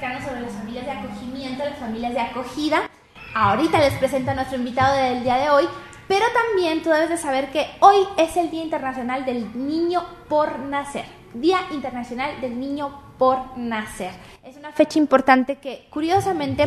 platicarnos sobre las familias de acogimiento, las familias de acogida. Ahorita les presento a nuestro invitado del día de hoy, pero también tú debes de saber que hoy es el Día Internacional del Niño por Nacer. Día Internacional del Niño por Nacer. Es una fecha importante que, curiosamente,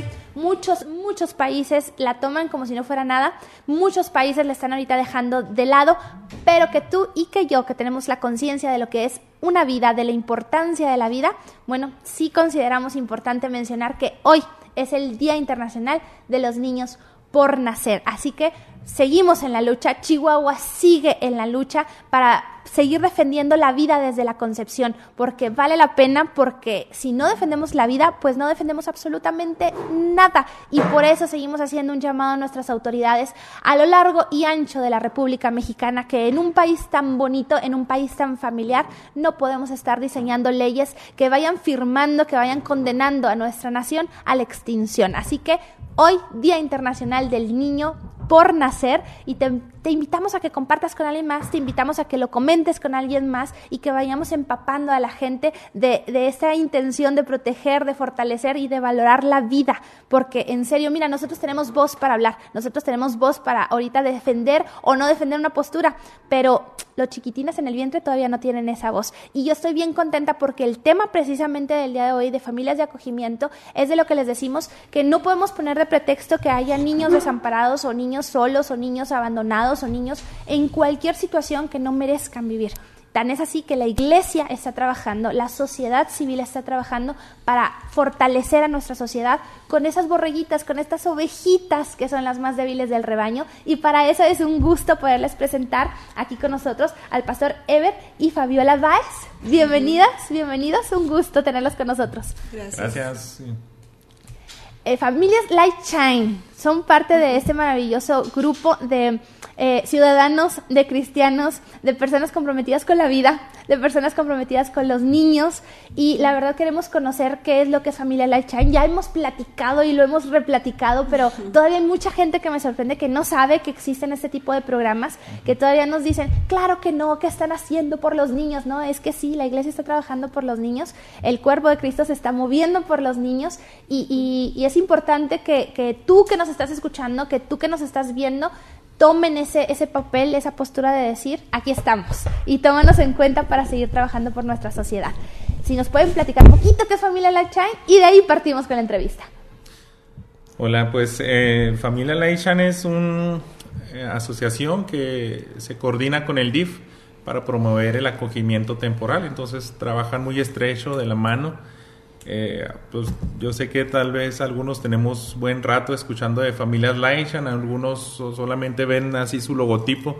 muchos países la toman como si no fuera nada. Muchos países la están ahorita dejando de lado, pero que tú y que yo, que tenemos la conciencia de lo que es una vida, de la importancia de la vida, bueno, sí consideramos importante mencionar que hoy es el Día Internacional de los Niños por Nacer. Así que seguimos en la lucha, Chihuahua sigue en la lucha para seguir defendiendo la vida desde la concepción, porque vale la pena, porque si no defendemos la vida, pues no defendemos absolutamente nada, y por eso seguimos haciendo un llamado a nuestras autoridades a lo largo y ancho de la República Mexicana, que en un país tan bonito, en un país tan familiar, no podemos estar diseñando leyes que vayan firmando, que vayan condenando a nuestra nación a la extinción. Así que hoy, Día Internacional del Niño por Nacer, y te invitamos a que compartas con alguien más, te invitamos a que lo comentes con alguien más y que vayamos empapando a la gente de esa intención de proteger, de fortalecer y de valorar la vida, porque en serio, mira, nosotros tenemos voz para hablar, nosotros tenemos voz para ahorita defender o no defender una postura, pero los chiquitines en el vientre todavía no tienen esa voz, y yo estoy bien contenta porque el tema precisamente del día de hoy de familias de acogimiento es de lo que les decimos, que no podemos poner de pretexto que haya niños desamparados o niños solos o niños abandonados o niños en cualquier situación que no merezcan vivir. Tan es así que la iglesia está trabajando, la sociedad civil está trabajando para fortalecer a nuestra sociedad con esas borreguitas, con estas ovejitas que son las más débiles del rebaño, y para eso es un gusto poderles presentar aquí con nosotros al pastor Ever y Fabiola Báez. Bienvenidos, un gusto tenerlos con nosotros. Gracias. Familias Light Shine son parte de este maravilloso grupo de ciudadanos, de cristianos, de personas comprometidas con la vida, de personas comprometidas con los niños, y la verdad queremos conocer qué es lo que es Familia Light Shine. Ya hemos platicado y lo hemos replaticado, pero todavía hay mucha gente que me sorprende que no sabe que existen este tipo de programas, que todavía nos dicen, claro que no, ¿qué están haciendo por los niños? No, es que sí, la iglesia está trabajando por los niños, el cuerpo de Cristo se está moviendo por los niños, y es importante que tú que nos estás escuchando, que tú que nos estás viendo, tomen ese papel, esa postura de decir, aquí estamos, y tómanos en cuenta para seguir trabajando por nuestra sociedad. Si nos pueden platicar un poquito qué es Familia Light Shine, y de ahí partimos con la entrevista. Hola, pues Familia Light Shine es una asociación que se coordina con el DIF para promover el acogimiento temporal, entonces trabajan muy estrecho de la mano. Pues yo sé que tal vez algunos tenemos buen rato escuchando de Familias Light Shine, algunos solamente ven así su logotipo,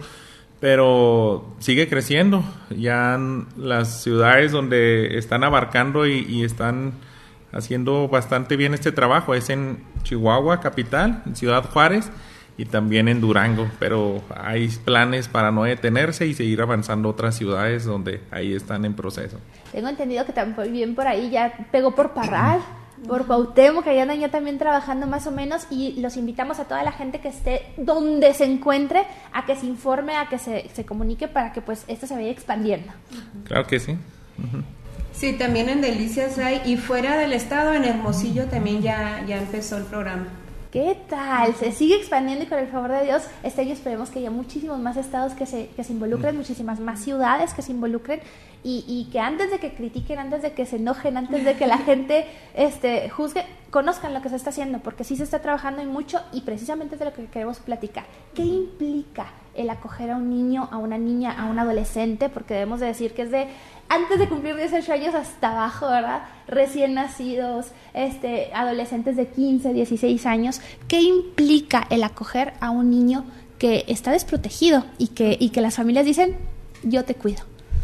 pero sigue creciendo. Ya las ciudades donde están abarcando y están haciendo bastante bien este trabajo es en Chihuahua, capital, en Ciudad Juárez, y también en Durango, pero hay planes para no detenerse y seguir avanzando a otras ciudades donde ahí están en proceso. Tengo entendido que también por ahí ya pegó por Parral, por Cuauhtémoc, que andan ya también trabajando más o menos, y los invitamos a toda la gente que esté donde se encuentre a que se informe, a que se comunique para que pues esto se vaya expandiendo. Claro que sí. Uh-huh. Sí, también en Delicias hay, y fuera del estado, en Hermosillo también ya empezó el programa. ¿Qué tal? Se sigue expandiendo, y con el favor de Dios, este año esperemos que haya muchísimos más estados que se involucren, muchísimas más ciudades que se involucren, y que antes de que critiquen, antes de que se enojen, antes de que la gente juzgue, conozcan lo que se está haciendo, porque sí se está trabajando y mucho, y precisamente es de lo que queremos platicar. ¿Qué implica el acoger a un niño, a una niña, a un adolescente? Porque debemos de decir que es de antes de cumplir 18 años hasta abajo, ¿verdad? Recién nacidos, adolescentes de 15, 16 años. ¿Qué implica el acoger a un niño que está desprotegido y que las familias dicen, yo te cuido?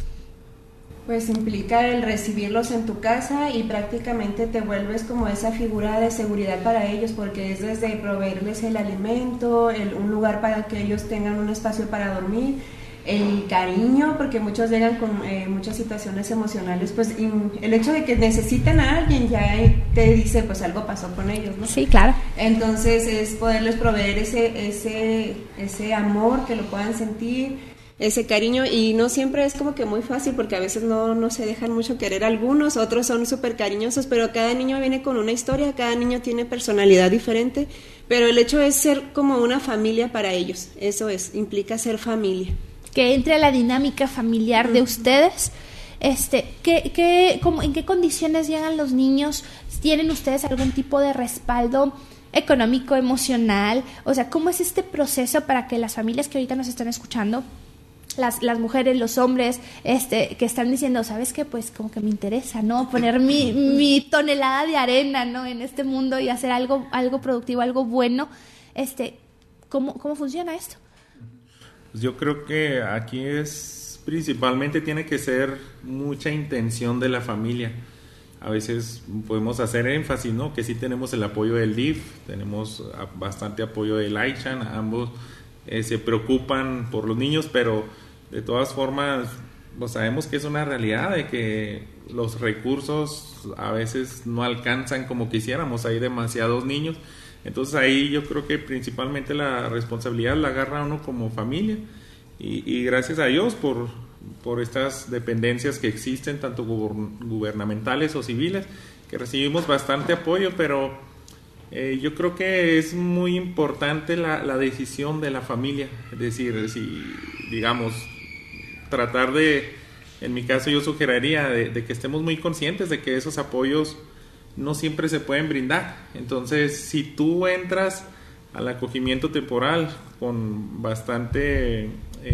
Pues implica el recibirlos en tu casa, y prácticamente te vuelves como esa figura de seguridad para ellos, porque es desde proveerles el alimento, un lugar para que ellos tengan un espacio para dormir, el cariño, porque muchos llegan con muchas situaciones emocionales, pues el hecho de que necesitan a alguien ya te dice pues algo pasó con ellos, ¿no? Sí, claro. Entonces es poderles proveer ese amor, que lo puedan sentir, ese cariño, y no siempre es como que muy fácil, porque a veces no se dejan mucho querer algunos, otros son súper cariñosos, pero cada niño viene con una historia, cada niño tiene personalidad diferente, pero el hecho es ser como una familia para ellos, eso implica ser familia. Que entre a la dinámica familiar de ustedes. ¿En qué condiciones llegan los niños? ¿Tienen ustedes algún tipo de respaldo económico, emocional? O sea, ¿cómo es este proceso para que las familias que ahorita nos están escuchando, las mujeres, los hombres, que están diciendo, ¿sabes qué? Pues como que me interesa, ¿no? Poner mi tonelada de arena, ¿no? En este mundo y hacer algo productivo, algo bueno. ¿Cómo funciona esto? Yo creo que aquí principalmente tiene que ser mucha intención de la familia. A veces podemos hacer énfasis, ¿no? Que sí tenemos el apoyo del DIF, tenemos bastante apoyo del AICHAN, ambos se preocupan por los niños, pero de todas formas pues sabemos que es una realidad de que los recursos a veces no alcanzan como quisiéramos, hay demasiados niños, entonces ahí yo creo que principalmente la responsabilidad la agarra uno como familia y gracias a Dios por estas dependencias que existen, tanto gubernamentales o civiles, que recibimos bastante apoyo, pero yo creo que es muy importante la decisión de la familia, es decir, si digamos, tratar en mi caso yo sugeriría de que estemos muy conscientes de que esos apoyos no siempre se pueden brindar. Entonces, si tú entras al acogimiento temporal con bastante,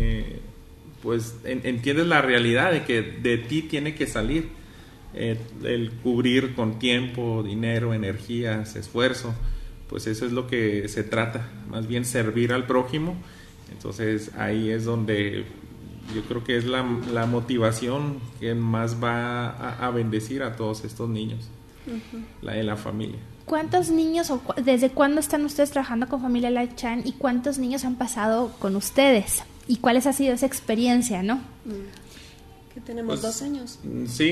pues entiendes la realidad de que de ti tiene que salir el cubrir con tiempo, dinero, energías, esfuerzo, pues eso es lo que se trata, más bien servir al prójimo. Entonces ahí es donde yo creo que es la motivación que más va a bendecir a todos estos niños, la de la familia. ¿Cuántos niños o desde cuándo están ustedes trabajando con Familia AICHAN y cuántos niños han pasado con ustedes? ¿Y cuál ha sido esa experiencia, no? Que tenemos pues, 2 años. Sí,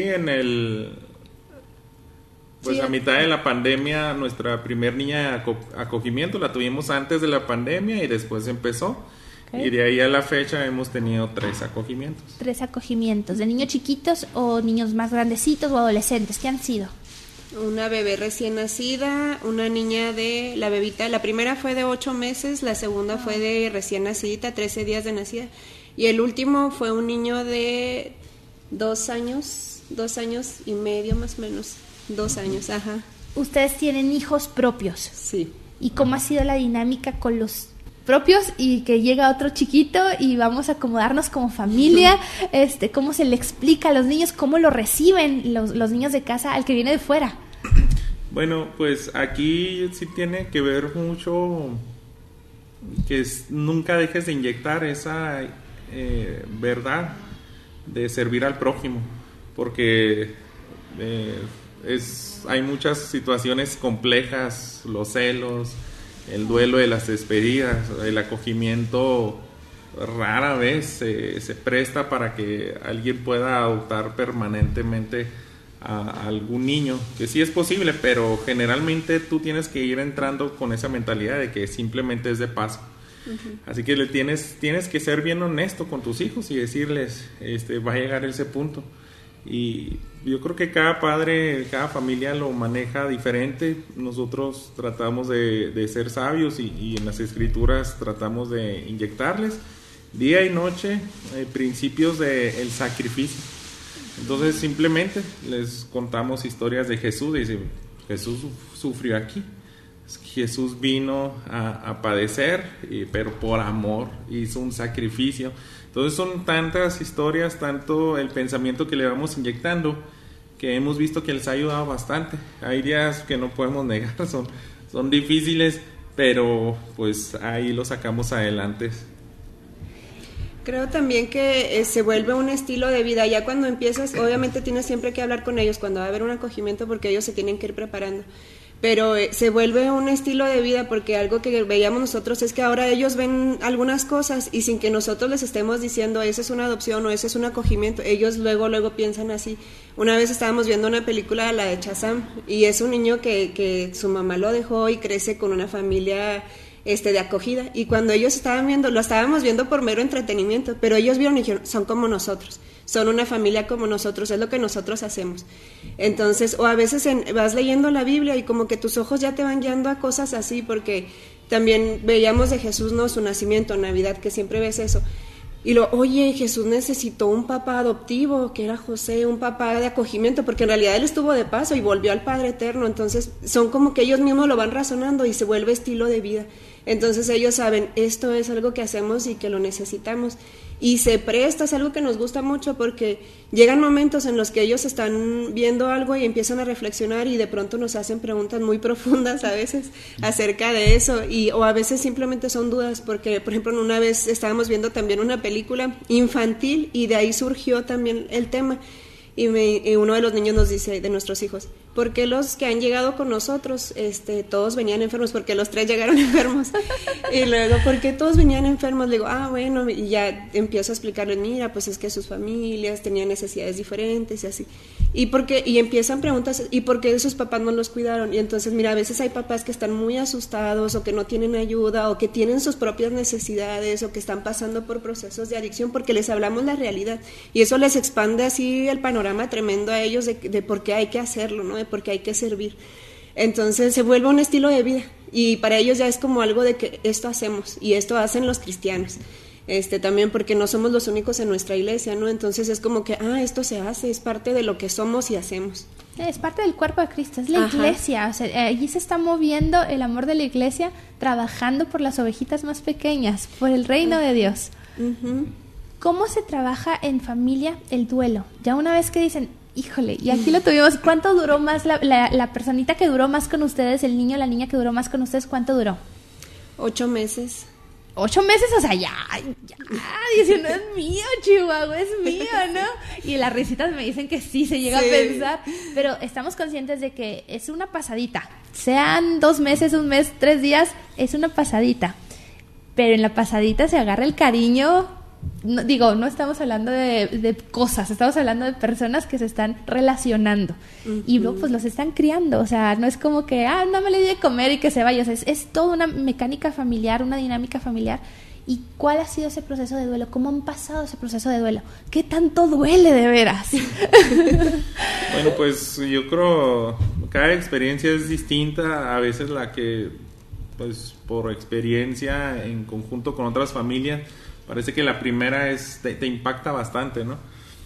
pues sí, a mitad de la pandemia nuestra primer niña de acogimiento la tuvimos antes de la pandemia y después empezó. Okay. Y de ahí a la fecha hemos tenido 3 acogimientos. 3 acogimientos, ¿de niños chiquitos o niños más grandecitos o adolescentes? ¿Qué han sido? Una bebé recién nacida, una niña la bebita, la primera fue de 8 meses, la segunda fue de recién nacida, 13 días de nacida, y el último fue un niño de 2 años y medio más o menos, 2 años, ajá. ¿Ustedes tienen hijos propios? Sí. ¿Y cómo ha sido la dinámica con los propios y que llega otro chiquito y vamos a acomodarnos como familia? ¿Cómo se le explica a los niños? ¿Cómo lo reciben los niños de casa al que viene de fuera? Bueno, pues aquí sí tiene que ver mucho que nunca dejes de inyectar esa verdad de servir al prójimo, porque hay muchas situaciones complejas, los celos, el duelo de las despedidas, el acogimiento rara vez se presta para que alguien pueda adoptar permanentemente a algún niño, que sí es posible, pero generalmente tú tienes que ir entrando con esa mentalidad de que simplemente es de paso. Uh-huh. Así que tienes que ser bien honesto con tus hijos y decirles, va a llegar ese punto. Y yo creo que cada padre, cada familia lo maneja diferente. Nosotros tratamos de ser sabios y en las escrituras tratamos de inyectarles día y noche principios del sacrificio. Entonces simplemente les contamos historias de Jesús. Dice, Jesús sufrió aquí, Jesús vino a padecer, pero por amor hizo un sacrificio. Entonces son tantas historias, tanto el pensamiento que le vamos inyectando, que hemos visto que les ha ayudado bastante. Hay días que no podemos negar, son difíciles, pero pues ahí lo sacamos adelante. Creo también que se vuelve un estilo de vida. Ya cuando empiezas, obviamente tienes siempre que hablar con ellos cuando va a haber un acogimiento, porque ellos se tienen que ir preparando. Pero se vuelve un estilo de vida, porque algo que veíamos nosotros es que ahora ellos ven algunas cosas y sin que nosotros les estemos diciendo esa es una adopción o ese es un acogimiento, ellos luego piensan así. Una vez estábamos viendo una película, la de Shazam, y es un niño que su mamá lo dejó y crece con una familia de acogida. Y cuando ellos estaban viendo, lo estábamos viendo por mero entretenimiento, pero ellos vieron y dijeron, son como nosotros, son una familia como nosotros, es lo que nosotros hacemos. Entonces, o a veces vas leyendo la Biblia y como que tus ojos ya te van guiando a cosas así, porque también veíamos de Jesús, ¿no? Su nacimiento, Navidad, que siempre ves eso. Y oye, Jesús necesitó un papá adoptivo, que era José, un papá de acogimiento, porque en realidad él estuvo de paso y volvió al Padre Eterno. Entonces son como que ellos mismos lo van razonando y se vuelve estilo de vida. Entonces ellos saben, esto es algo que hacemos y que lo necesitamos. Y se presta, es algo que nos gusta mucho porque llegan momentos en los que ellos están viendo algo y empiezan a reflexionar y de pronto nos hacen preguntas muy profundas a veces acerca de eso, o a veces simplemente son dudas, porque por ejemplo una vez estábamos viendo también una película infantil y de ahí surgió también el tema. Y uno de los niños nos dice, de nuestros hijos, ¿por qué los que han llegado con nosotros, todos venían enfermos? Porque los 3 llegaron enfermos. Y luego, ¿por qué todos venían enfermos? Le digo, bueno, y ya empiezo a explicarles, mira, pues es que sus familias tenían necesidades diferentes y así. Y empiezan preguntas, ¿y por qué sus papás no los cuidaron? Y entonces, mira, a veces hay papás que están muy asustados o que no tienen ayuda o que tienen sus propias necesidades o que están pasando por procesos de adicción porque les hablamos la realidad. Y eso les expande así el panorama tremendo a ellos de por qué hay que hacerlo, ¿no? De por qué hay que servir. Entonces se vuelve un estilo de vida y para ellos ya es como algo de que esto hacemos y esto hacen los cristianos. También porque no somos los únicos en nuestra iglesia, ¿no? Entonces es como que, esto se hace, es parte de lo que somos y hacemos. Es parte del cuerpo de Cristo, es la iglesia, o sea, allí se está moviendo el amor de la iglesia, trabajando por las ovejitas más pequeñas, por el reino de Dios. ¿Cómo se trabaja en familia el duelo? Ya una vez que dicen, híjole, y aquí lo tuvimos, ¿cuánto duró más la personita que duró más con ustedes, el niño o la niña que duró más con ustedes, cuánto duró? 8 meses. 8 meses, o sea, ya, dicen, no es mío, Chihuahua, es mío, ¿no? Y las risitas me dicen que sí, se llega a pensar, pero estamos conscientes de que es una pasadita, sean 2 meses, 1 mes, 3 días, es una pasadita, pero en la pasadita se agarra el cariño. No estamos hablando de cosas, estamos hablando de personas que se están relacionando y luego pues los están criando, o sea, no es como que, no me le di de comer y que se vaya, o sea, es toda una mecánica familiar, una dinámica familiar. ¿Y cuál ha sido ese proceso de duelo? ¿Cómo han pasado ese proceso de duelo? ¿Qué tanto duele de veras? Bueno, pues yo creo cada experiencia es distinta, a veces la que pues por experiencia en conjunto con otras familias parece que la primera te impacta bastante, ¿no?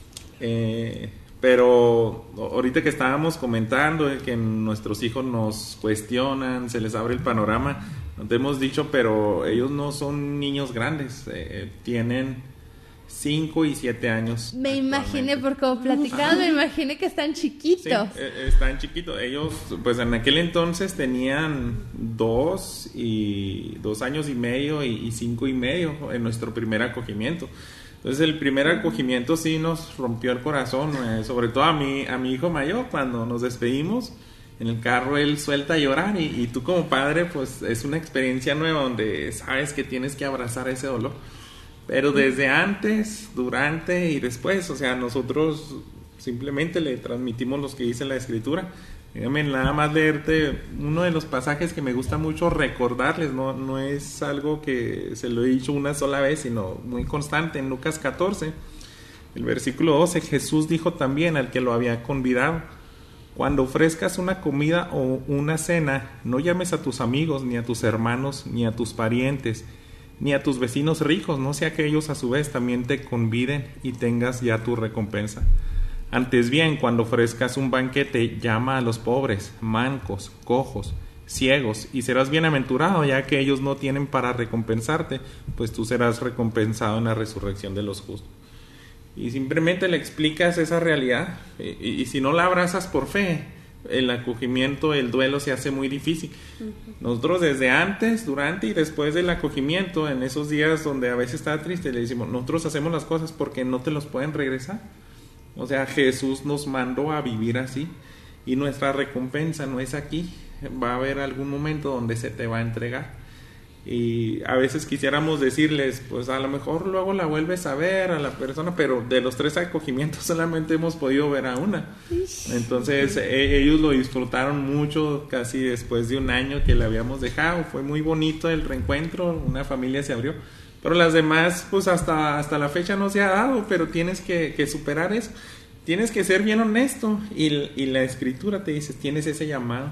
Pero ahorita que estábamos comentando que nuestros hijos nos cuestionan, se les abre el panorama, no te hemos dicho, pero ellos no son niños grandes, tienen 5 y 7 años. Me imaginé, porque como platicaban, me imaginé que están chiquitos. Sí, están chiquitos. Ellos, pues en aquel entonces tenían 2 años y medio y 5 y medio en nuestro primer acogimiento. Entonces el primer acogimiento sí nos rompió el corazón, sobre todo a mi hijo mayor. Cuando nos despedimos en el carro, él suelta a llorar y tú como padre, pues es una experiencia nueva donde sabes que tienes que abrazar ese dolor. Pero desde antes, durante y después, o sea, nosotros simplemente le transmitimos lo que dice la Escritura. Déjame nada más leerte uno de los pasajes que me gusta mucho recordarles, no es algo que se lo he dicho una sola vez, sino muy constante. En Lucas 14, el versículo 12, Jesús dijo también al que lo había convidado: cuando ofrezcas una comida o una cena, no llames a tus amigos, ni a tus hermanos, ni a tus parientes, ni a tus vecinos ricos, no sea que ellos a su vez también te conviden y tengas ya tu recompensa. Antes bien, cuando ofrezcas un banquete, llama a los pobres, mancos, cojos, ciegos, y serás bienaventurado, ya que ellos no tienen para recompensarte, pues tú serás recompensado en la resurrección de los justos. Y simplemente le explicas esa realidad, y si no la abrazas por fe, el acogimiento, el duelo se hace muy difícil. Nosotros desde antes, durante y después del acogimiento, en esos días donde a veces está triste, le decimos, nosotros hacemos las cosas porque no te los pueden regresar. O sea, Jesús nos mandó a vivir así y nuestra recompensa no es aquí, va a haber algún momento donde se te va a entregar. Y a veces quisiéramos decirles, pues a lo mejor luego la vuelves a ver a la persona, pero de los 3 acogimientos solamente hemos podido ver a una. Entonces ellos lo disfrutaron mucho, casi después de un año que la habíamos dejado. Fue muy bonito el reencuentro, una familia se abrió. Pero las demás, pues hasta la fecha no se ha dado, pero tienes que superar eso. Tienes que ser bien honesto. Y la Escritura te dice, tienes ese llamado.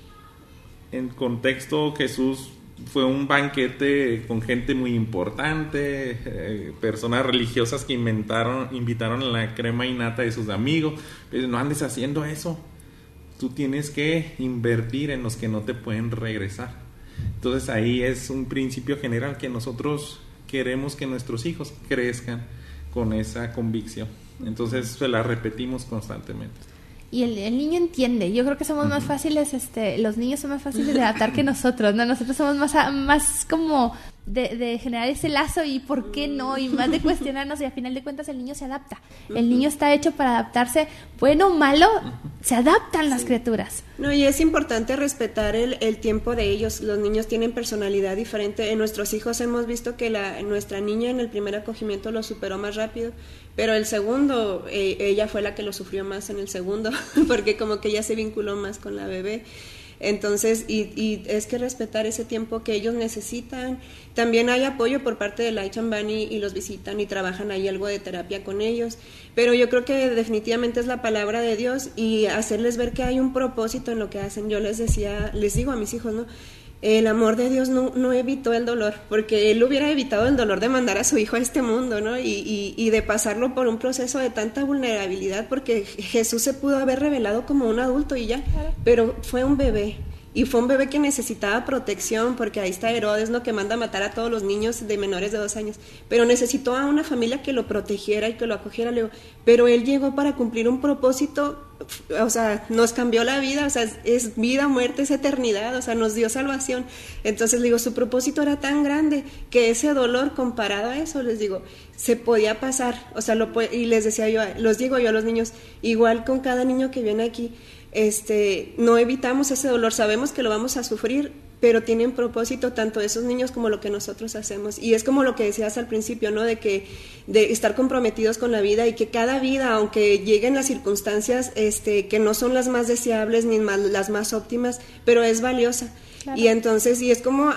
En contexto, Jesús fue un banquete con gente muy importante, personas religiosas que invitaron a la crema innata de sus amigos. No andes haciendo eso. Tú tienes que invertir en los que no te pueden regresar. Entonces ahí es un principio general que nosotros queremos que nuestros hijos crezcan con esa convicción. Entonces se la repetimos constantemente. Y el niño entiende. Yo creo que somos más fáciles, los niños son más fáciles de adaptar que nosotros, ¿no? Nosotros somos más como de generar ese lazo y por qué no, y más de cuestionarnos, y al final de cuentas el niño se adapta. El niño está hecho para adaptarse, bueno o malo, se adaptan las criaturas. No, y es importante respetar el tiempo de ellos. Los niños tienen personalidad diferente. En nuestros hijos hemos visto que nuestra niña en el primer acogimiento lo superó más rápido, pero el segundo, ella fue la que lo sufrió más en el segundo, porque como que ella se vinculó más con la bebé. Entonces, y es que respetar ese tiempo que ellos necesitan. También hay apoyo por parte de Light and Bunny y los visitan y trabajan ahí algo de terapia con ellos, pero yo creo que definitivamente es la palabra de Dios y hacerles ver que hay un propósito en lo que hacen. Yo les digo a mis hijos, ¿no? El amor de Dios no evitó el dolor, porque Él hubiera evitado el dolor de mandar a su hijo a este mundo, ¿no? Y de pasarlo por un proceso de tanta vulnerabilidad, porque Jesús se pudo haber revelado como un adulto y ya, pero fue un bebé. Y fue un bebé que necesitaba protección, porque ahí está Herodes, ¿no? Que manda a matar a todos los niños de menores de 2 años, pero necesitó a una familia que lo protegiera y que lo acogiera. Pero él llegó para cumplir un propósito, o sea, nos cambió la vida, o sea, es vida, muerte, es eternidad, o sea, nos dio salvación. Entonces, su propósito era tan grande que ese dolor comparado a eso, les digo, se podía pasar, o sea, y les decía yo, los digo yo a los niños, igual con cada niño que viene aquí, no evitamos ese dolor, sabemos que lo vamos a sufrir, pero tienen propósito tanto esos niños como lo que nosotros hacemos. Y es como lo que decías al principio, ¿no? De estar comprometidos con la vida, y que cada vida, aunque lleguen las circunstancias que no son las más deseables ni las más óptimas, pero es valiosa. Claro. Y entonces, y es como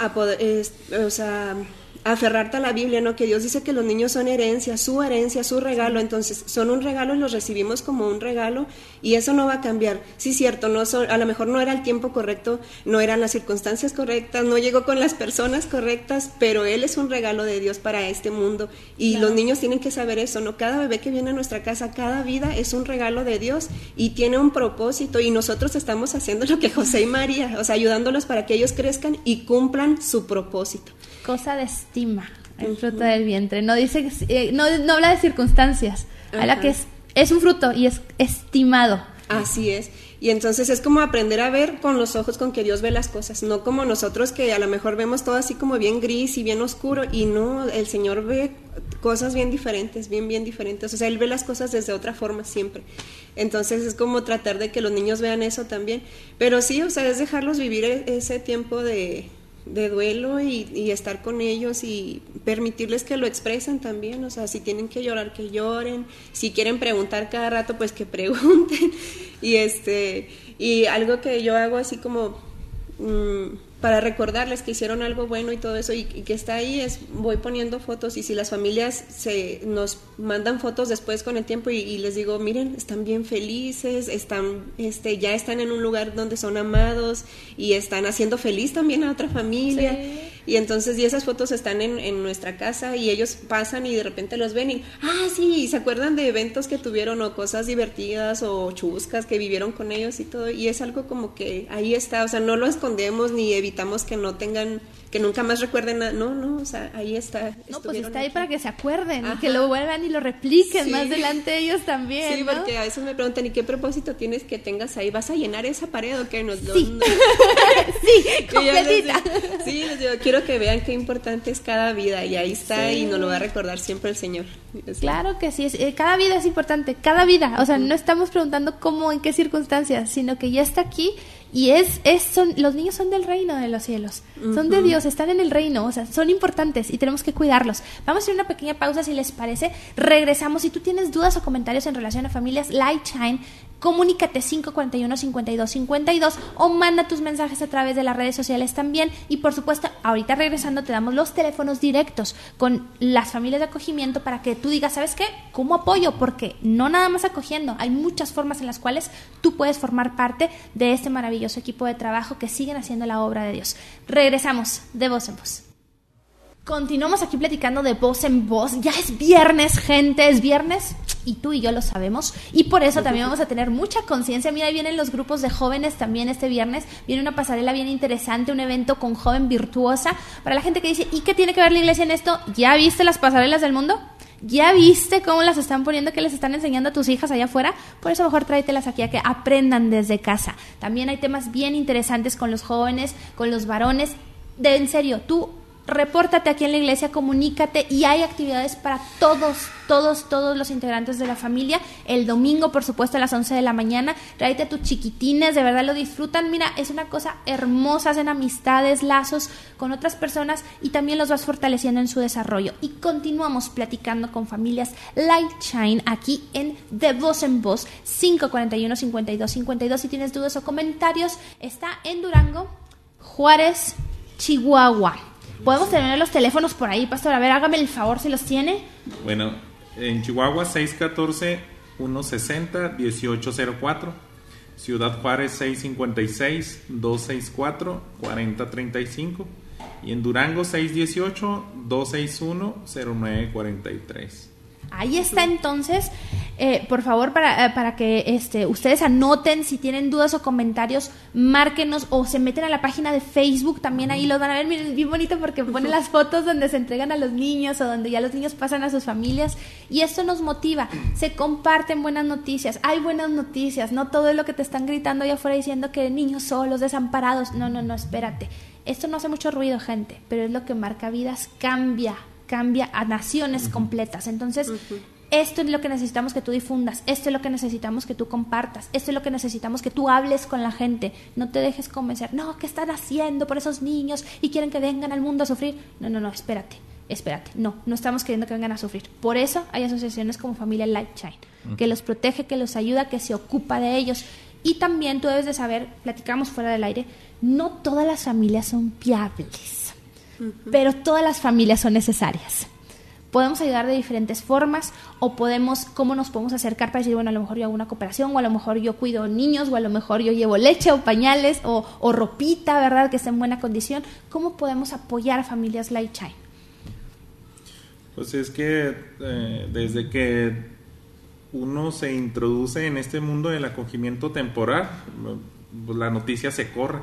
aferrarte a la Biblia, ¿no? Que Dios dice que los niños son herencia, su regalo. Entonces son un regalo y los recibimos como un regalo, y eso no va a cambiar. Sí, cierto, a lo mejor no era el tiempo correcto, no eran las circunstancias correctas, no llegó con las personas correctas, pero Él es un regalo de Dios para este mundo, y claro, los niños tienen que saber eso, ¿no? Cada bebé que viene a nuestra casa, cada vida es un regalo de Dios y tiene un propósito, y nosotros estamos haciendo lo que José y María, o sea, ayudándolos para que ellos crezcan y cumplan su propósito. Cosa de estima, el fruto del vientre. No dice, no habla de circunstancias, habla que es un fruto y es estimado. Así es. Y entonces es como aprender a ver con los ojos con que Dios ve las cosas, no como nosotros, que a lo mejor vemos todo así como bien gris y bien oscuro, y no, el Señor ve cosas bien diferentes, bien diferentes. O sea, Él ve las cosas desde otra forma siempre. Entonces es como tratar de que los niños vean eso también. Pero sí, o sea, es dejarlos vivir ese tiempo de duelo y estar con ellos y permitirles que lo expresen también. O sea, si tienen que llorar, que lloren, si quieren preguntar cada rato, pues que pregunten. Y algo que yo hago así como para recordarles que hicieron algo bueno y todo eso, y que está ahí, voy poniendo fotos, y si las familias nos mandan fotos después con el tiempo, y les digo, miren, están bien felices, ya están en un lugar donde son amados y están haciendo feliz también a otra familia. Sí. Y entonces, y esas fotos están en nuestra casa, y ellos pasan y de repente los ven y sí, se acuerdan de eventos que tuvieron o cosas divertidas o chuscas que vivieron con ellos y todo, y es algo como que ahí está, o sea, no lo escondemos ni evitamos que no tengan, que nunca más recuerden nada, no, o sea, ahí está. No, pues está ahí para que se acuerden, y que lo vuelvan y lo repliquen más delante ellos también. Sí, ¿no? Porque a veces me preguntan, ¿y qué propósito tienes que tengas ahí? ¿Vas a llenar esa pared o qué? Sí, sí, completita. Les digo, quiero que vean qué importante es cada vida, y ahí está, y nos lo va a recordar siempre el Señor. Claro que sí, cada vida es importante, cada vida, o sea, no estamos preguntando cómo, en qué circunstancias, sino que ya está aquí Y los niños son del reino de los cielos, son de Dios, están en el reino, o sea, son importantes y tenemos que cuidarlos. Vamos a hacer una pequeña pausa si les parece, regresamos. Si tú tienes dudas o comentarios en relación a familias Light Shine, comunícate 541-5252 o manda tus mensajes a través de las redes sociales también. Y por supuesto, ahorita regresando te damos los teléfonos directos con las familias de acogimiento para que tú digas, ¿sabes qué? ¿Cómo apoyo? Porque no nada más acogiendo, hay muchas formas en las cuales tú puedes formar parte de este maravilloso equipo de trabajo que siguen haciendo la obra de Dios. Regresamos de voz en voz. Continuamos aquí platicando de voz en voz. Ya es viernes, gente, es viernes y tú y yo lo sabemos, y por eso también vamos a tener mucha conciencia. Mira, ahí vienen los grupos de jóvenes también este viernes, viene una pasarela bien interesante, un evento con Joven Virtuosa, para la gente que dice, ¿y qué tiene que ver la iglesia en esto? ¿Ya viste las pasarelas del mundo? ¿Ya viste cómo las están poniendo, que les están enseñando a tus hijas allá afuera? Por eso mejor tráetelas aquí a que aprendan desde casa. También hay temas bien interesantes con los jóvenes, con los varones. En serio, tú repórtate aquí en la iglesia, comunícate, y hay actividades para todos los integrantes de la familia. El domingo, por supuesto, a las 11 de la mañana, tráete a tus chiquitines, de verdad lo disfrutan. Mira, es una cosa hermosa, hacen amistades, lazos con otras personas y también los vas fortaleciendo en su desarrollo. Y continuamos platicando con familias Light Shine aquí en De Voz en Voz, 541-5252. Si tienes dudas o comentarios, está en Durango, Juárez, Chihuahua. ¿Podemos tener los teléfonos por ahí, pastor? A ver, hágame el favor si los tiene. Bueno, en Chihuahua 614-160-1804, Ciudad Juárez 656-264-4035 y en Durango 618-261-0943. Ahí está entonces, por favor, para que ustedes anoten. Si tienen dudas o comentarios, márquenos o se meten a la página de Facebook, también ahí los van a ver. Miren, bien bonito porque ponen las fotos donde se entregan a los niños o donde ya los niños pasan a sus familias, y esto nos motiva, se comparten buenas noticias, hay buenas noticias, no todo es lo que te están gritando allá afuera diciendo que niños solos, desamparados, no, espérate, esto no hace mucho ruido, gente, pero es lo que marca vidas, cambia a naciones completas. Entonces, esto es lo que necesitamos que tú difundas, esto es lo que necesitamos que tú compartas, esto es lo que necesitamos que tú hables con la gente. No te dejes convencer, no, ¿qué están haciendo por esos niños y quieren que vengan al mundo a sufrir? No, espérate, no estamos queriendo que vengan a sufrir. Por eso hay asociaciones como Familia Light Shine, que los protege, que los ayuda, que se ocupa de ellos. Y también tú debes de saber, platicamos fuera del aire, no todas las familias son viables, pero todas las familias son necesarias. Podemos ayudar de diferentes formas, o cómo nos podemos acercar para decir, bueno, a lo mejor yo hago una cooperación, o a lo mejor yo cuido niños, o a lo mejor yo llevo leche o pañales o ropita, ¿verdad?, que esté en buena condición. ¿Cómo podemos apoyar a familias Light Shine? Pues es que desde que uno se introduce en este mundo del acogimiento temporal, pues la noticia se corre.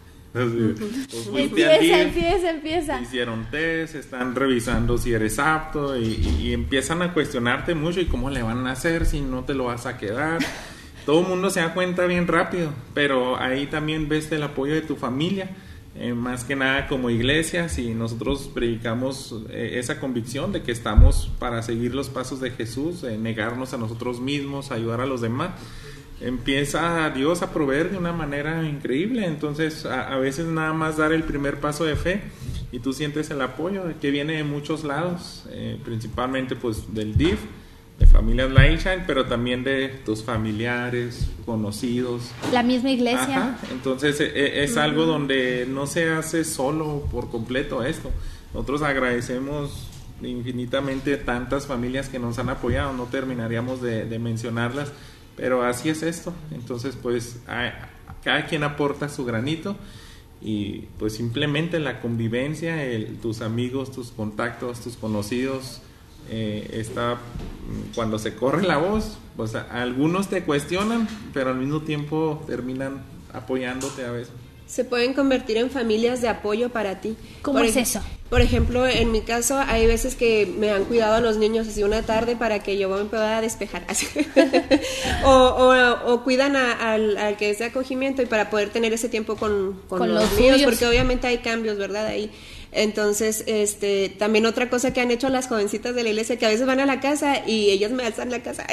Empieza. Hicieron test, están revisando si eres apto y empiezan a cuestionarte mucho, y cómo le van a hacer si no te lo vas a quedar. Todo el mundo se da cuenta bien rápido, pero ahí también ves el apoyo de tu familia, más que nada como iglesia. Si nosotros predicamos esa convicción de que estamos para seguir los pasos de Jesús, negarnos a nosotros mismos, ayudar a los demás, empieza Dios a proveer de una manera increíble. Entonces a veces nada más dar el primer paso de fe y tú sientes el apoyo que viene de muchos lados, principalmente pues del DIF, de Familias Light Shine, pero también de tus familiares, conocidos, la misma iglesia. Ajá. Entonces es algo donde no se hace solo por completo esto. Nosotros agradecemos infinitamente tantas familias que nos han apoyado, no terminaríamos de mencionarlas, pero así es esto. Entonces pues cada quien aporta su granito, y pues simplemente la convivencia, tus amigos, tus contactos, tus conocidos, cuando se corre la voz, pues algunos te cuestionan, pero al mismo tiempo terminan apoyándote a veces. Se pueden convertir en familias de apoyo para ti. ¿Cómo es eso? Por ejemplo, en mi caso, hay veces que me han cuidado a los niños así una tarde para que yo me pueda despejar. Así. o cuidan al que es de acogimiento y para poder tener ese tiempo con los míos, porque obviamente hay cambios, ¿verdad? Ahí. Entonces, también otra cosa que han hecho las jovencitas de la iglesia, que a veces van a la casa y ellas me alzan la casa.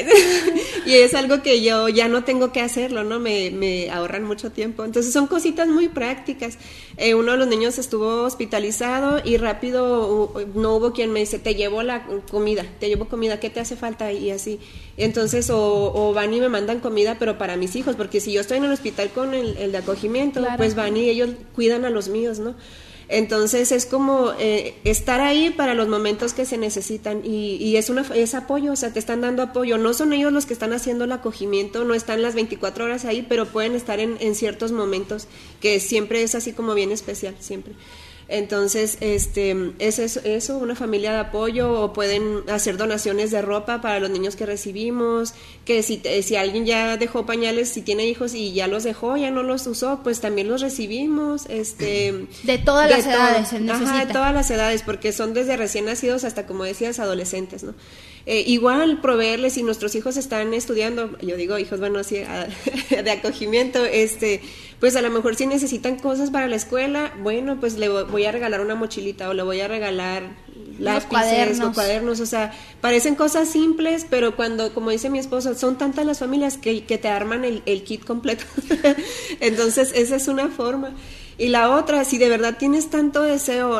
Y es algo que yo ya no tengo que hacerlo, ¿no? Me ahorran mucho tiempo. Entonces son cositas muy prácticas. Uno de los niños estuvo hospitalizado y rápido no hubo quien me dice, te llevo comida, ¿qué te hace falta? Y así. Entonces, o van y me mandan comida, pero para mis hijos, porque si yo estoy en el hospital con el de acogimiento, claro, pues van y ellos cuidan a los míos, ¿no? Entonces es como estar ahí para los momentos que se necesitan y es apoyo, o sea, te están dando apoyo, no son ellos los que están haciendo el acogimiento, no están las 24 horas ahí, pero pueden estar en ciertos momentos, que siempre es así como bien especial, siempre. Entonces, es eso, una familia de apoyo, o pueden hacer donaciones de ropa para los niños que recibimos, que si alguien ya dejó pañales, si tiene hijos y ya los dejó, ya no los usó, pues también los recibimos, de todas las edades se necesita. Ajá, de todas las edades, porque son desde recién nacidos hasta, como decías, adolescentes, ¿no? Igual proveerles, si nuestros hijos están estudiando, yo digo hijos, bueno, así de acogimiento, pues a lo mejor si necesitan cosas para la escuela, bueno, pues le voy a regalar una mochilita o le voy a regalar lápices o cuadernos, o sea, parecen cosas simples, pero cuando, como dice mi esposo, son tantas las familias que te arman el kit completo. Entonces esa es una forma. Y la otra, si de verdad tienes tanto deseo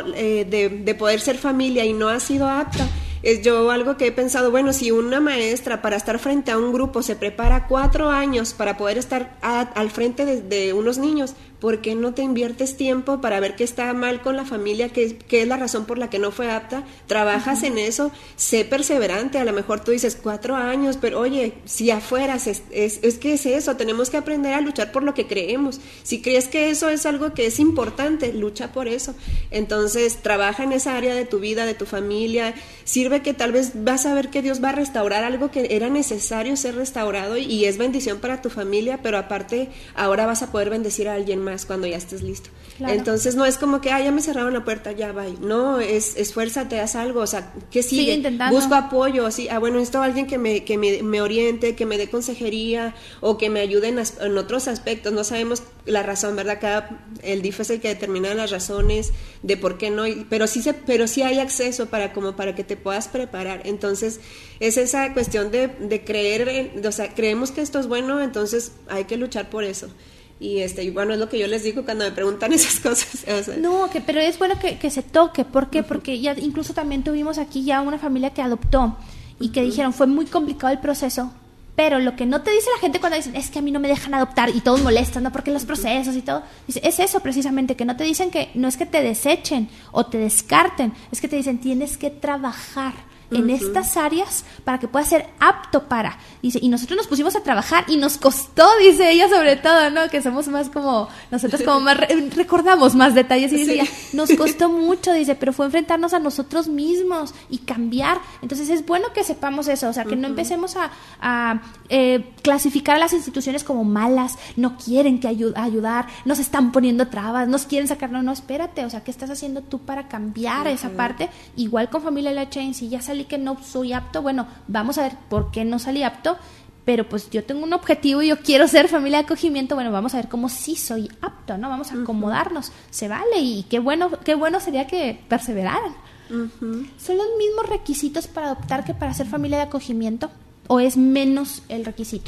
de poder ser familia y no has sido apta, es yo algo que he pensado, bueno, si una maestra para estar frente a un grupo se prepara 4 años para poder estar al frente de unos niños, ¿por qué no te inviertes tiempo para ver qué está mal con la familia, qué es la razón por la que no fue apta? Trabajas en eso, sé perseverante, a lo mejor tú dices 4 años, pero oye, si afuera es que es eso, tenemos que aprender a luchar por lo que creemos. Si crees que eso es algo que es importante, lucha por eso. Entonces, trabaja en esa área de tu vida, de tu familia, sirve que tal vez vas a ver que Dios va a restaurar algo que era necesario ser restaurado y es bendición para tu familia, pero aparte ahora vas a poder bendecir a alguien más cuando ya estés listo. Claro. Entonces no es como que ya me cerraron la puerta, ya bye. No, esfuérzate, haz algo, o sea, ¿qué sigue? Intentando. Busco apoyo, así, bueno, necesito a alguien que me oriente, que me dé consejería o que me ayude en otros aspectos. No sabemos la razón, ¿verdad? El DIF es el que determina las razones de por qué no, pero sí hay acceso para que te puedas preparar. Entonces es esa cuestión de creer, o sea, creemos que esto es bueno, entonces hay que luchar por eso. Y bueno, es lo que yo les digo cuando me preguntan esas cosas. O sea. No, pero es bueno que se toque. ¿Por qué? Porque ya incluso también tuvimos aquí ya una familia que adoptó y que dijeron, fue muy complicado el proceso, pero lo que no te dice la gente cuando dicen, es que a mí no me dejan adoptar y todos molestan, ¿no? Porque los procesos y todo, dice, es eso precisamente, que no te dicen que no es que te desechen o te descarten, es que te dicen, tienes que trabajar en estas áreas para que puedas ser apto para, dice, y nosotros nos pusimos a trabajar y nos costó, dice ella, sobre todo, ¿no? Que somos más como, nosotros como más, recordamos más detalles, y dice ella, nos costó mucho, dice, pero fue enfrentarnos a nosotros mismos y cambiar. Entonces es bueno que sepamos eso, o sea, que no empecemos a clasificar a las instituciones como malas, no quieren que ayudar, nos están poniendo trabas, nos quieren sacar, no, espérate, o sea, ¿qué estás haciendo tú para cambiar esa parte? Igual con Familia La Chain, si ya salí que no soy apto, bueno, vamos a ver por qué no salí apto, pero pues yo tengo un objetivo y yo quiero ser familia de acogimiento, bueno, vamos a ver cómo sí soy apto, ¿no? Vamos a acomodarnos, se vale, y qué bueno sería que perseveraran. ¿Son los mismos requisitos para adoptar que para ser familia de acogimiento? ¿O es menos el requisito?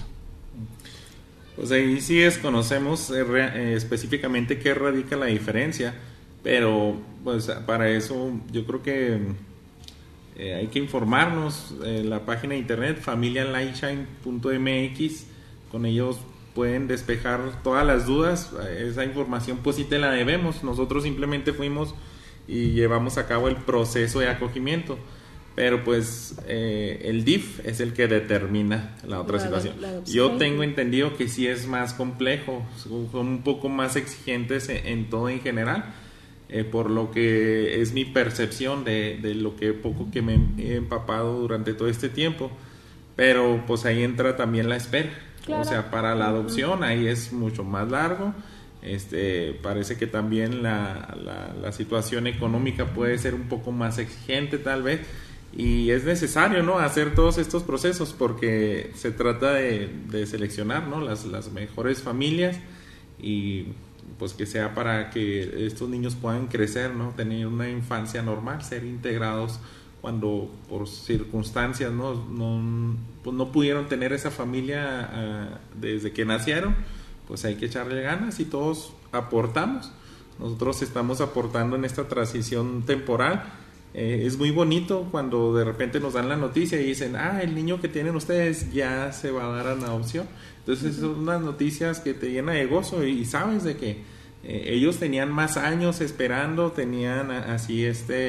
Pues ahí sí desconocemos específicamente qué radica la diferencia, pero pues para eso yo creo que hay que informarnos en la página de internet familialightshine.mx. Con ellos pueden despejar todas las dudas. Esa información pues sí te la debemos. Nosotros simplemente fuimos y llevamos a cabo el proceso de acogimiento, pero pues el DIF es el que determina la otra situación. Yo tengo entendido que sí es más complejo, son un poco más exigentes en todo en general. Por lo que es mi percepción de lo que poco que me he empapado durante todo este tiempo, pero pues ahí entra también la espera. Claro. O sea, para la adopción ahí es mucho más largo, Parece que también la situación económica puede ser un poco más exigente tal vez, y es necesario, ¿no?, hacer todos estos procesos, porque se trata de seleccionar, ¿no?, las mejores familias, y pues que sea para que estos niños puedan crecer, ¿no?, tener una infancia normal, ser integrados cuando por circunstancias pues no pudieron tener esa familia desde que nacieron. Pues hay que echarle ganas y todos aportamos. Nosotros estamos aportando en esta transición temporal. Es muy bonito cuando de repente nos dan la noticia y dicen, el niño que tienen ustedes ya se va a dar en adopción. Entonces son unas noticias que te llenan de gozo, y sabes de que ellos tenían más años esperando, tenían así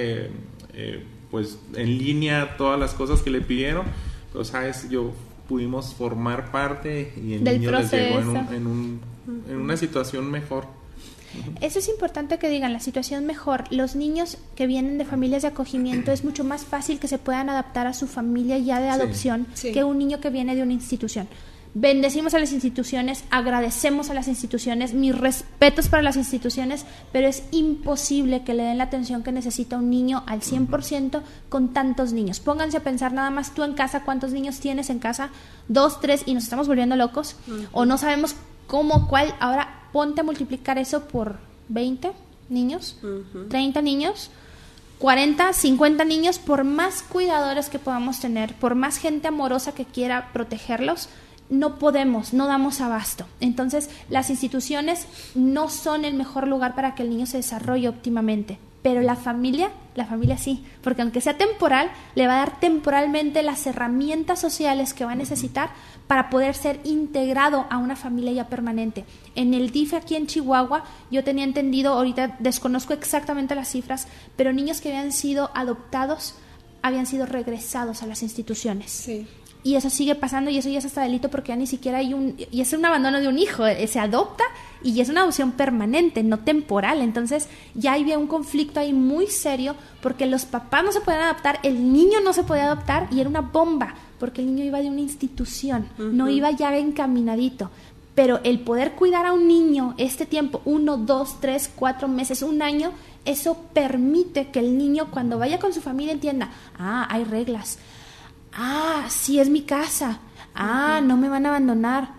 pues en línea todas las cosas que le pidieron, pero sabes, pudimos formar parte y el del niño proceso. les llegó en una situación mejor. Eso es importante que digan, la situación mejor. Los niños que vienen de familias de acogimiento es mucho más fácil que se puedan adaptar a su familia ya de adopción que un niño que viene de una institución. Bendecimos a las instituciones, agradecemos a las instituciones, mis respetos para las instituciones, pero es imposible que le den la atención que necesita un niño al 100% con tantos niños. Pónganse a pensar nada más tú en casa, cuántos niños tienes en casa, 2, 3, y nos estamos volviendo locos, o no sabemos cuál. Ahora ponte a multiplicar eso por 20 niños, 30 niños, 40, 50 niños, por más cuidadores que podamos tener, por más gente amorosa que quiera protegerlos, no podemos, no damos abasto. Entonces, las instituciones no son el mejor lugar para que el niño se desarrolle óptimamente, pero la familia sí, porque aunque sea temporal, le va a dar temporalmente las herramientas sociales que va a necesitar para poder ser integrado a una familia ya permanente. En el DIF aquí en Chihuahua, yo tenía entendido, ahorita desconozco exactamente las cifras, pero niños que habían sido adoptados habían sido regresados a las instituciones. Sí. Y eso sigue pasando, y eso ya es hasta delito, porque ya ni siquiera y es un abandono de un hijo, se adopta y es una adopción permanente, no temporal. Entonces ya había un conflicto ahí muy serio, porque los papás no se podían adoptar, el niño no se podía adoptar, y era una bomba, porque el niño iba de una institución, no iba ya encaminadito. Pero el poder cuidar a un niño este tiempo, 1, 2, 3, 4 meses, un año, eso permite que el niño, cuando vaya con su familia, entienda, hay reglas, sí es mi casa, no me van a abandonar,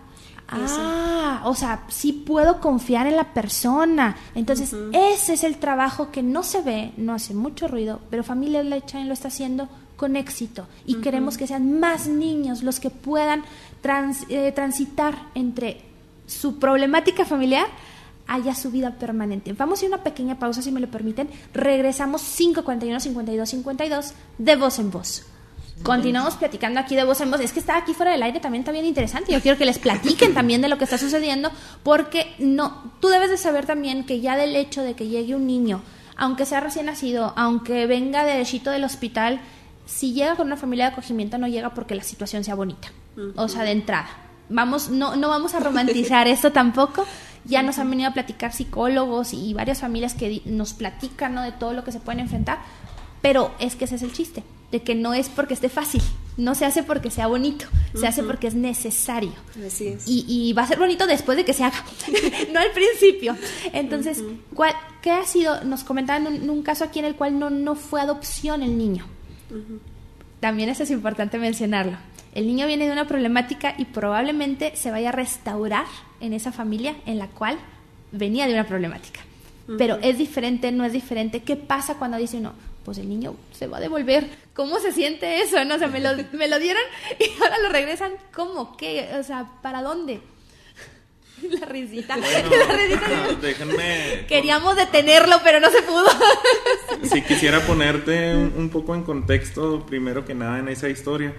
o sea, sí puedo confiar en la persona. Entonces ese es el trabajo que no se ve, no hace mucho ruido, pero Familias Lifeshine lo está haciendo con éxito, y queremos que sean más niños los que puedan transitar entre su problemática familiar haya su vida permanente. Vamos a ir a una pequeña pausa, si me lo permiten. Regresamos 5:41-52-52 de Voz en Voz. Continuamos platicando aquí de Voz en Voz. Es que está aquí fuera del aire, también está bien interesante. Yo quiero que les platiquen también de lo que está sucediendo, porque tú debes de saber también que ya del hecho de que llegue un niño, aunque sea recién nacido, aunque venga derechito del hospital, si llega con una familia de acogimiento, no llega porque la situación sea bonita. O sea, de entrada. No vamos a romantizar esto tampoco. Ya nos han venido a platicar psicólogos y varias familias que nos platican, ¿no?, de todo lo que se pueden enfrentar. Pero es que ese es el chiste, de que no es porque esté fácil, no se hace porque sea bonito, se hace porque es necesario. Así es. Y va a ser bonito después de que se haga, no al principio. Entonces, ¿qué ha sido? Nos comentaban en un caso aquí en el cual no fue adopción el niño. También eso es importante mencionarlo. El niño viene de una problemática y probablemente se vaya a restaurar en esa familia en la cual venía de una problemática. Pero es diferente, no es diferente. ¿Qué pasa cuando dice uno, pues el niño se va a devolver? ¿Cómo se siente eso? No, o sea, me lo dieron y ahora lo regresan. ¿Cómo? ¿Qué? O sea, ¿para dónde? La risita. Bueno, la risita. Déjenme. Queríamos detenerlo, pero no se pudo. Si quisiera ponerte un poco en contexto, primero que nada, en esa historia.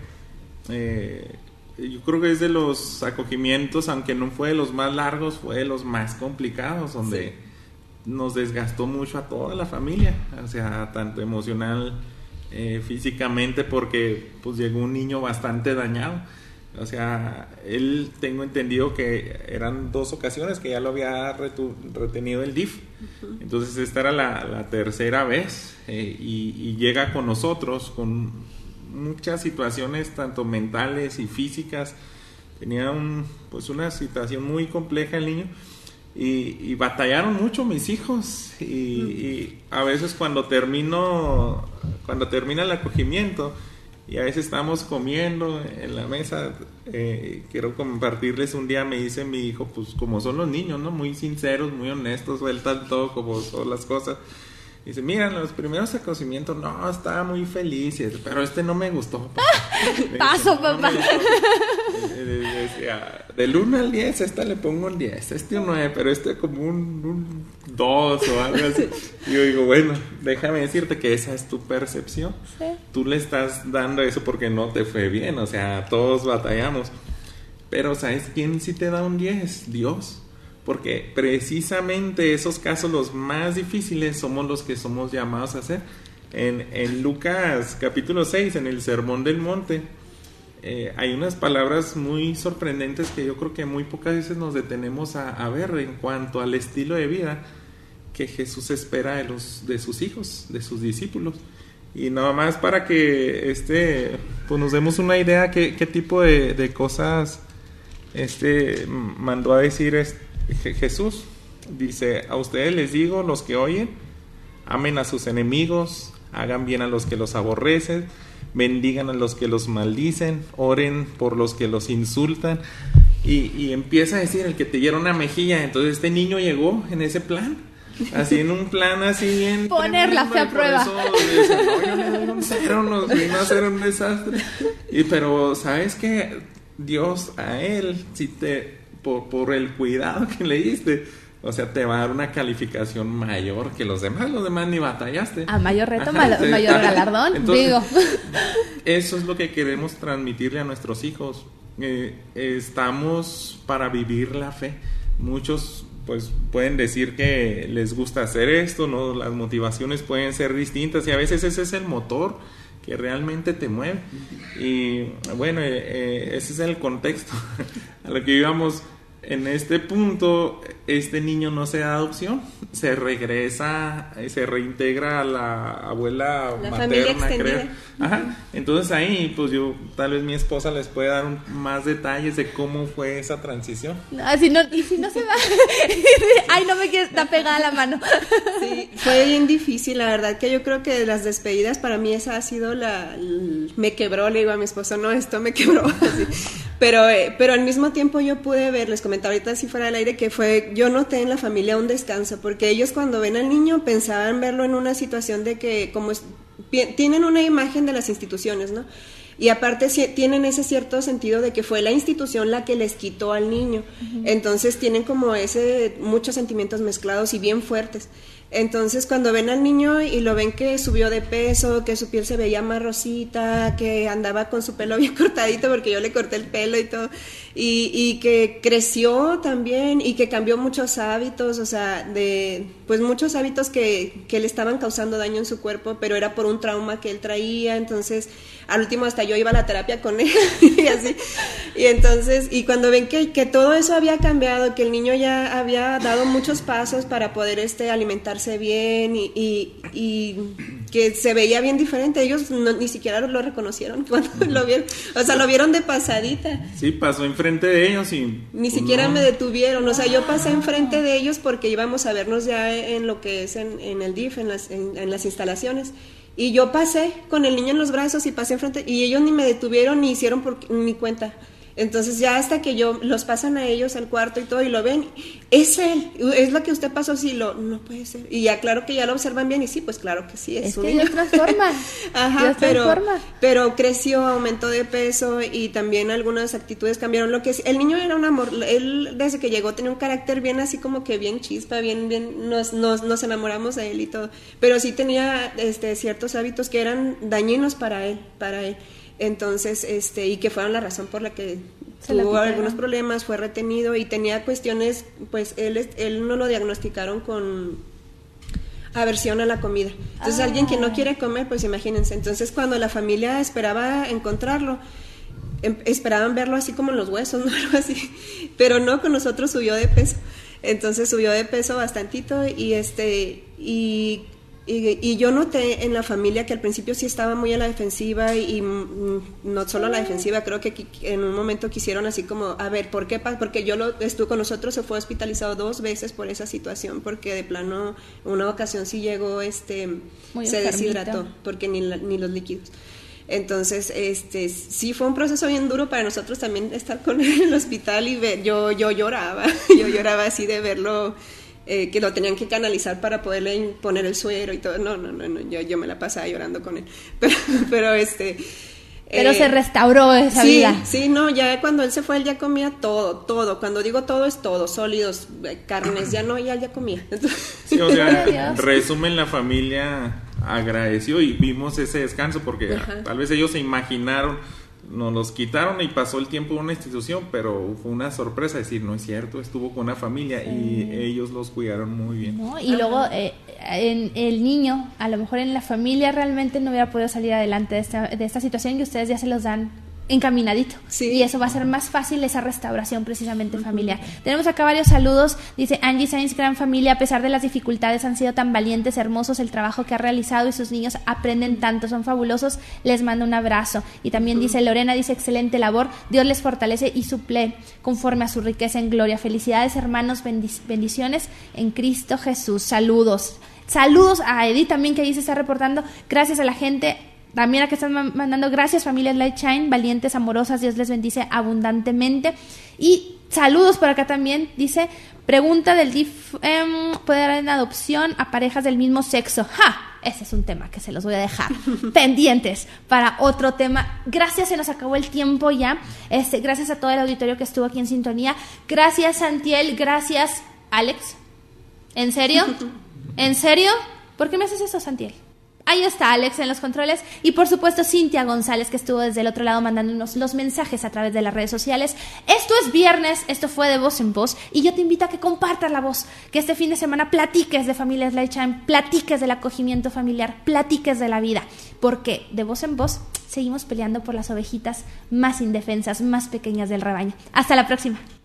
Yo creo que es de los acogimientos, aunque no fue de los más largos, fue de los más complicados, donde nos desgastó mucho a toda la familia, o sea, tanto emocional, físicamente, porque pues llegó un niño bastante dañado. O sea, él, tengo entendido que eran 2 ocasiones que ya lo había retenido el DIF. Entonces esta era la tercera vez, y llega con nosotros con muchas situaciones tanto mentales y físicas. Tenía una situación muy compleja el niño, y batallaron mucho mis hijos y a veces cuando termina el acogimiento y a veces estamos comiendo en la mesa, quiero compartirles, un día me dice mi hijo, pues como son los niños, ¿no? Muy sinceros, muy honestos, sueltan todo como son las cosas. Dice, mira, en los primeros acogimientos, no, estaba muy feliz, pero no me gustó. Paso, papá. Decía, del 1 al 10, le pongo un 10, un 9, pero como un 2 o algo así. Y yo digo, bueno, déjame decirte que esa es tu percepción. Sí. Tú le estás dando eso porque no te fue bien, o sea, todos batallamos. Pero ¿sabes quién sí te da un 10? Dios. Porque precisamente esos casos los más difíciles somos los que somos llamados a hacer. En Lucas capítulo 6, en el Sermón del Monte, hay unas palabras muy sorprendentes que yo creo que muy pocas veces nos detenemos a ver en cuanto al estilo de vida que Jesús espera de sus hijos, de sus discípulos. Y nada más para que pues nos demos una idea qué tipo de cosas mandó a decir Jesús. Dice, a ustedes les digo, los que oyen, amen a sus enemigos, hagan bien a los que los aborrecen, bendigan a los que los maldicen, oren por los que los insultan. Y empieza a decir, el que te hiera una mejilla. Entonces este niño llegó en ese plan, así en un plan así bien poner la fe a prueba. Dice, no, yo le doy un 0, nos vino a hacer un desastre. Pero ¿sabes qué? Dios a él, si por el cuidado que le diste, o sea, te va a dar una calificación mayor que los demás ni batallaste. A mayor reto, mayor galardón. Entonces, digo. Eso es lo que queremos transmitirle a nuestros hijos. Estamos para vivir la fe. Muchos pues pueden decir que les gusta hacer esto, ¿no? Las motivaciones pueden ser distintas y a veces ese es el motor que realmente te mueve. Y bueno, ese es el contexto a lo que íbamos. En este punto, este niño no se da adopción, se regresa, se reintegra a la abuela la materna, creo. Ajá. Entonces ahí, pues tal vez mi esposa les puede dar más detalles de cómo fue esa transición. Y si no se va, ay, no me quieres, está pegada la mano. Sí, fue bien difícil, la verdad que yo creo que de las despedidas para mí esa ha sido me quebró, le digo a mi esposo, no, esto me quebró, así. Pero al mismo tiempo yo pude ver, les comentaba ahorita si fuera al aire, que yo noté en la familia un descanso, porque ellos cuando ven al niño pensaban verlo en una situación de que tienen una imagen de las instituciones, ¿no? Y aparte tienen ese cierto sentido de que fue la institución la que les quitó al niño. Uh-huh. Entonces tienen como muchos sentimientos mezclados y bien fuertes. Entonces cuando ven al niño y lo ven que subió de peso, que su piel se veía más rosita, que andaba con su pelo bien cortadito porque yo le corté el pelo y todo, y que creció también y que cambió muchos hábitos, o sea, pues muchos hábitos que le estaban causando daño en su cuerpo, pero era por un trauma que él traía. Entonces al último hasta yo iba a la terapia con él y así. Y entonces, y cuando ven que todo eso había cambiado, que el niño ya había dado muchos pasos para poder alimentarse bien y que se veía bien diferente, ellos ni siquiera lo reconocieron cuando lo vieron, o sea, lo vieron de pasadita. Sí, pasó enfrente de ellos y ni siquiera me detuvieron, o sea, yo pasé enfrente de ellos porque íbamos a vernos ya en lo que es en el DIF, en las instalaciones. Y yo pasé con el niño en los brazos y pasé enfrente y ellos ni me detuvieron ni hicieron ni cuenta. Entonces ya hasta que los pasan a ellos al cuarto y todo y lo ven, es él, es lo que usted pasó, sí, no puede ser. Y ya claro que ya lo observan bien y sí, pues claro que sí, es un que niño. Dios transforma. Ajá, pero creció, aumentó de peso y también algunas actitudes cambiaron. Lo que es, el niño era un amor, él desde que llegó tenía un carácter bien así como que bien chispa, bien, nos enamoramos de él y todo, pero sí tenía ciertos hábitos que eran dañinos para él. Entonces, y que fueron la razón por la que tuvo algunos problemas, fue retenido y tenía cuestiones, pues él no lo diagnosticaron con aversión a la comida. Entonces, alguien que no quiere comer, pues imagínense. Entonces, cuando la familia esperaba encontrarlo, esperaban verlo así como en los huesos, ¿no? Algo así. Pero no, con nosotros subió de peso. Entonces, subió de peso bastantito y Y yo noté en la familia que al principio sí estaba muy a la defensiva y no solo a la defensiva, creo que en un momento quisieron así como, a ver, ¿por qué? Porque estuvo con nosotros, se fue hospitalizado 2 veces por esa situación, porque de plano una ocasión sí llegó, Muy se enfermito. deshidrató, porque ni los líquidos. Entonces, sí fue un proceso bien duro para nosotros también estar con él en el hospital y yo lloraba así de verlo, que lo tenían que canalizar para poderle poner el suero y todo. No, yo me la pasaba llorando con él. Pero se restauró esa vida. Sí, no, ya cuando él se fue, él ya comía todo. Cuando digo todo, es todo, sólidos, carnes, ya comía. Entonces, sí, o sea, resumen, la familia agradeció y vimos ese descanso porque tal vez ellos se imaginaron, nos los quitaron y pasó el tiempo en una institución, pero fue una sorpresa decir, no es cierto, estuvo con una familia y ellos los cuidaron muy bien. ¿No? Y luego el niño, a lo mejor en la familia realmente no hubiera podido salir adelante de esta situación y ustedes ya se los dan encaminadito. Sí. Y eso va a ser más fácil esa restauración precisamente familiar. Tenemos acá varios saludos. Dice Angie Sainz, gran familia, a pesar de las dificultades han sido tan valientes, hermosos el trabajo que ha realizado y sus niños aprenden tanto, son fabulosos, les mando un abrazo. Y también dice Lorena, dice excelente labor, Dios les fortalece y suple conforme a su riqueza en gloria. Felicidades hermanos, bendiciones en Cristo Jesús. Saludos a Edith también, que ahí se está reportando. Gracias a la gente también a que están mandando, gracias familias Light Shine, valientes, amorosas, Dios les bendice abundantemente. Y saludos por acá también, dice, pregunta del DIF, ¿puede dar en adopción a parejas del mismo sexo? Ese es un tema que se los voy a dejar pendientes para otro tema. Gracias, se nos acabó el tiempo ya. Gracias a todo el auditorio que estuvo aquí en sintonía. Gracias Santiel, gracias Alex. ¿En serio? ¿En serio? ¿Por qué me haces eso, Santiel? Ahí está Alex en los controles y por supuesto Cintia González, que estuvo desde el otro lado mandándonos los mensajes a través de las redes sociales. Esto es viernes, esto fue De Voz en Voz y yo te invito a que compartas la voz, que este fin de semana platiques de Familias Light Shine, platiques del acogimiento familiar, platiques de la vida, porque De Voz en Voz seguimos peleando por las ovejitas más indefensas, más pequeñas del rebaño. Hasta la próxima.